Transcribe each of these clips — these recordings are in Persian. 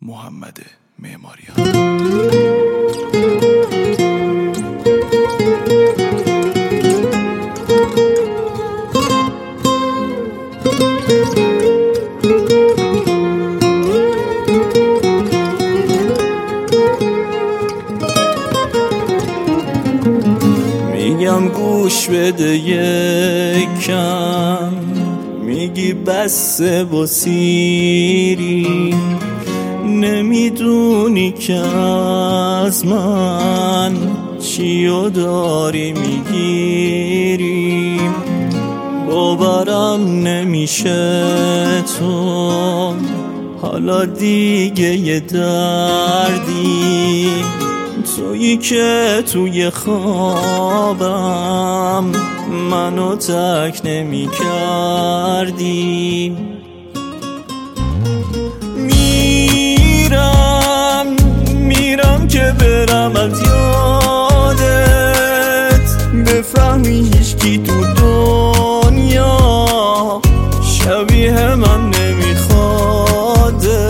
محمد معماریان. میگم گوش بده یکم، میگی بسه با سیری، نمیدونی که از من چیو داری میگیری. باورم نمیشه تو حالا دیگه یه دردی، تویی که توی خوابم منو تک نمی کردی. میرم که برم از یادت، بفهمی هیچکی تو دنیا شبیه من نمیخواده.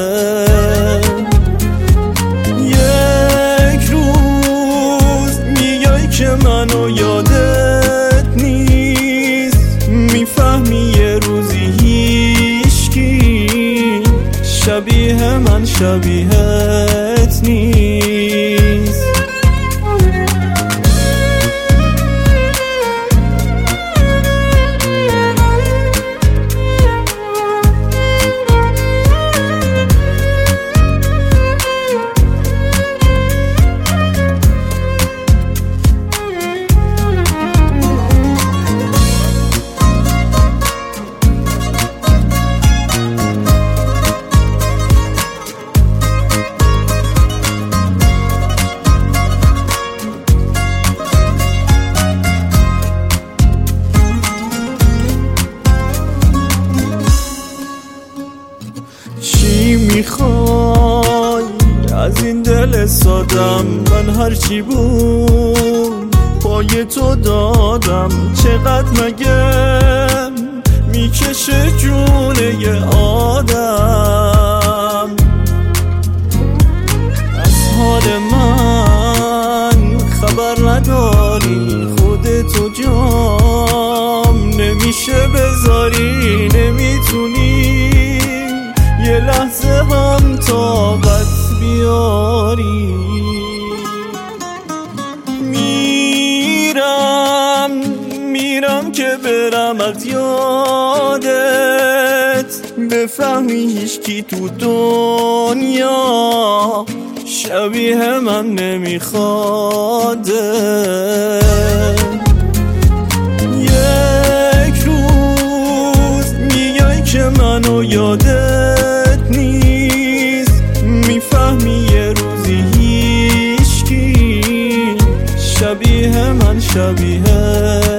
منو یادت نیست، میفهمی یه روزی هیچکی شبیه من شبیهت نیست. چی میخوای از این دل سادم؟ من هرچی بود پای تو دادم. چقدر مگه میکشه جونه یه آدم؟ از حال من خبر نداری، خودتو جام نمیشه بذاری، نمیتونی یه لحظه هم طاقت بیاری. میرم که برم از یادت، بفهمی هیچکی تو دنیا شبیه من نمیخواده. یک روز میای که منو یادت نیست، میفهمی یه روزی هیچکی شبیه من شبیه